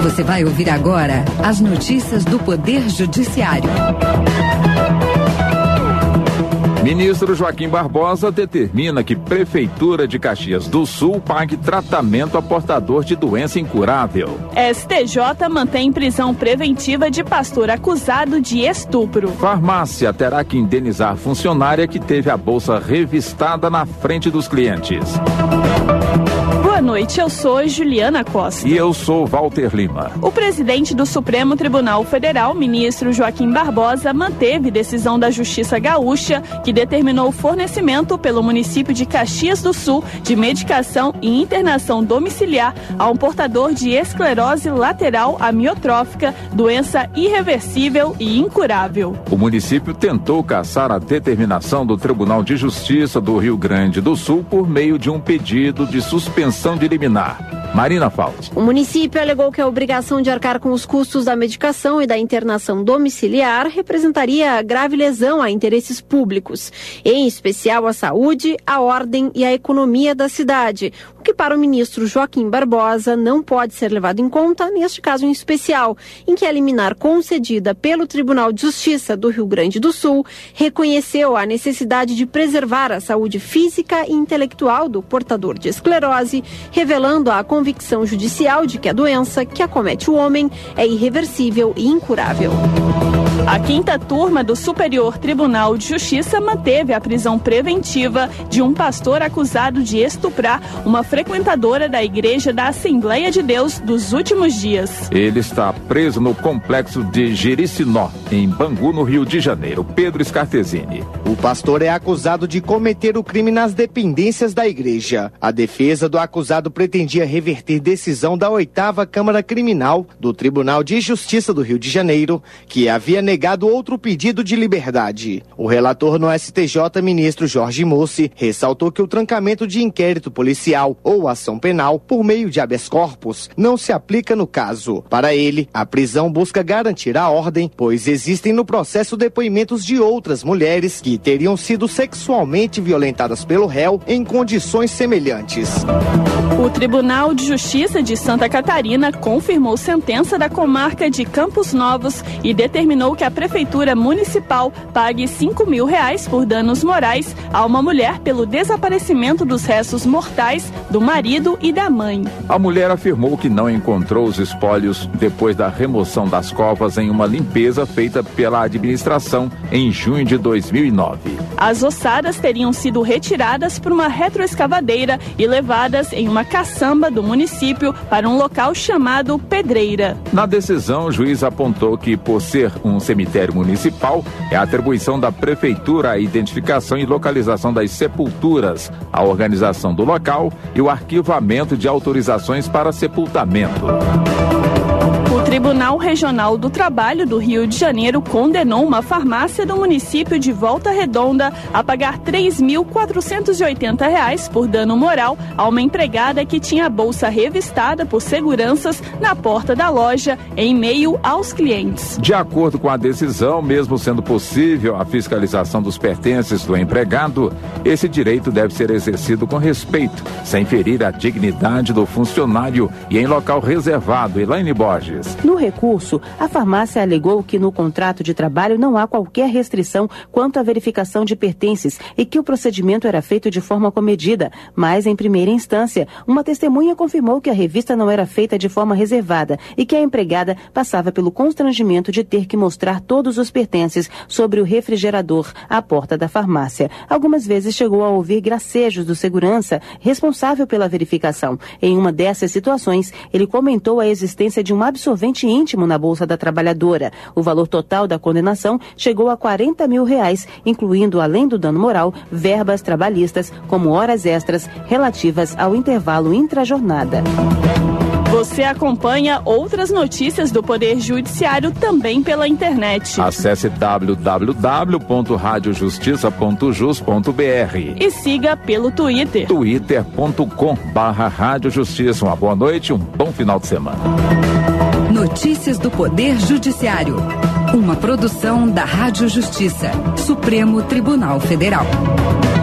Você vai ouvir agora as notícias do Poder Judiciário. Ministro Joaquim Barbosa determina que Prefeitura de Caxias do Sul pague tratamento a portador de doença incurável. STJ mantém prisão preventiva de pastor acusado de estupro. Farmácia terá que indenizar funcionária que teve a bolsa revistada na frente dos clientes. Boa noite, eu sou Juliana Costa. E eu sou Walter Lima. O presidente do Supremo Tribunal Federal, ministro Joaquim Barbosa, manteve decisão da Justiça Gaúcha que determinou o fornecimento pelo município de Caxias do Sul de medicação e internação domiciliar a um portador de esclerose lateral amiotrófica, doença irreversível e incurável. O município tentou cassar a determinação do Tribunal de Justiça do Rio Grande do Sul por meio de um pedido de suspensão de liminar. Marina Fauci. O município alegou que a obrigação de arcar com os custos da medicação e da internação domiciliar representaria grave lesão a interesses públicos, em especial a saúde, a ordem e a economia da cidade, o que para o ministro Joaquim Barbosa não pode ser levado em conta neste caso em especial, em que a liminar concedida pelo Tribunal de Justiça do Rio Grande do Sul reconheceu a necessidade de preservar a saúde física e intelectual do portador de esclerose, revelando a convicção judicial de que a doença que acomete o homem é irreversível e incurável. A 5ª turma do Superior Tribunal de Justiça manteve a prisão preventiva de um pastor acusado de estuprar uma frequentadora da Igreja da Assembleia de Deus dos últimos dias. Ele está preso no complexo de Jericinó, em Bangu, no Rio de Janeiro. Pedro Scartesini. O pastor é acusado de cometer o crime nas dependências da igreja. A defesa do acusado pretendia reverter decisão da 8ª Câmara Criminal do Tribunal de Justiça do Rio de Janeiro, que havia negado outro pedido de liberdade. O relator no STJ, ministro Jorge Mussi, ressaltou que o trancamento de inquérito policial ou ação penal por meio de habeas corpus não se aplica no caso. Para ele, a prisão busca garantir a ordem, pois existem no processo depoimentos de outras mulheres que teriam sido sexualmente violentadas pelo réu em condições semelhantes. O Tribunal de Justiça de Santa Catarina confirmou sentença da comarca de Campos Novos e determinou que a Prefeitura Municipal pague R$5.000 por danos morais a uma mulher pelo desaparecimento dos restos mortais do marido e da mãe. A mulher afirmou que não encontrou os espólios depois da remoção das covas em uma limpeza feita pela administração em junho de 2009. As ossadas teriam sido retiradas por uma retroescavadeira e levadas em uma caçamba do município para um local chamado Pedreira. Na decisão, o juiz apontou que, por ser um cemitério municipal, é atribuição da Prefeitura a identificação e localização das sepulturas, a organização do local e o arquivamento de autorizações para sepultamento. O Tribunal Regional do Trabalho do Rio de Janeiro condenou uma farmácia do município de Volta Redonda a pagar R$3.480 por dano moral a uma empregada que tinha a bolsa revistada por seguranças na porta da loja em meio aos clientes. De acordo com a decisão, mesmo sendo possível a fiscalização dos pertences do empregado, esse direito deve ser exercido com respeito, sem ferir a dignidade do funcionário e em local reservado. Elaine Borges. No recurso, a farmácia alegou que no contrato de trabalho não há qualquer restrição quanto à verificação de pertences e que o procedimento era feito de forma comedida, mas em primeira instância, uma testemunha confirmou que a revista não era feita de forma reservada e que a empregada passava pelo constrangimento de ter que mostrar todos os pertences sobre o refrigerador à porta da farmácia. Algumas vezes chegou a ouvir gracejos do segurança responsável pela verificação. Em uma dessas situações, ele comentou a existência de um absorvente íntimo na bolsa da trabalhadora. O valor total da condenação chegou a R$40.000, incluindo, além do dano moral, verbas trabalhistas, como horas extras relativas ao intervalo intrajornada. Você acompanha outras notícias do Poder Judiciário também pela internet. Acesse www.radiojustiça.jus.br e siga pelo Twitter. twitter.com/radiojustiça. Uma boa noite, um bom final de semana. Notícias do Poder Judiciário. Uma produção da Rádio Justiça, Supremo Tribunal Federal.